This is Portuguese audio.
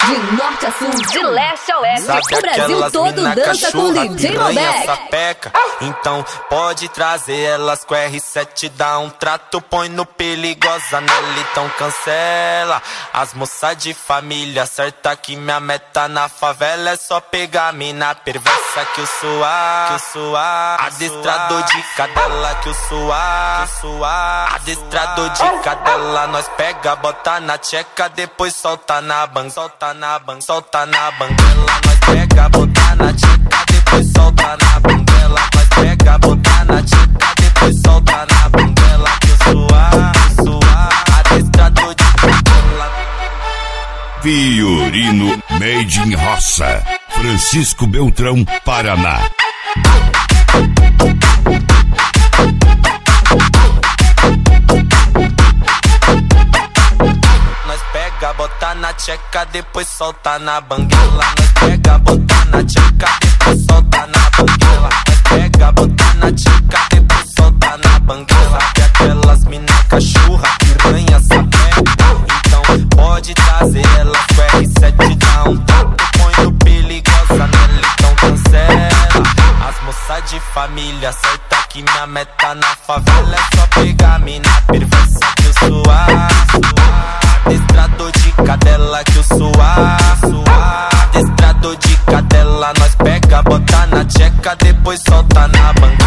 De norte a sul, de leste a oeste, Sabe o Brasil todo dança com DJ Malbec. Sapeca, então pode trazer elas com R7, dá um trato, põe no perigosa nela, então cancela. As moças de família, certa que minha meta na favela é só pegar mina perversa que o suar, adestrador de cadela que o suar, adestrador de cadela, nós pega, bota na tcheca, depois solta na banguela, solta na banguela, nós pega, bota na tcheca, depois solta na banguela, nós pega, bota na tcheca, depois solta na banguela, que o suar, adestrador de cadela. Fiorino Made in Roça, Francisco Beltrão, Paraná. Nós pega, bota na tcheca, depois solta na banguela. Nós pega, bota na tcheca, depois solta na banguela. Nós pega, bota na tcheca, depois solta na banguela. Que aquelas mina cachorra, piranha, sapeca. Então pode trazer elas com R7, dá um tato, põe no perigosa nela, então cancela. As moças de família, certa que minha meta na favela é só pegar mina perversa que o suar, adestrador de cadela que o suar, adestrador de cadela, nós pega, bota na tcheca, depois solta na banca.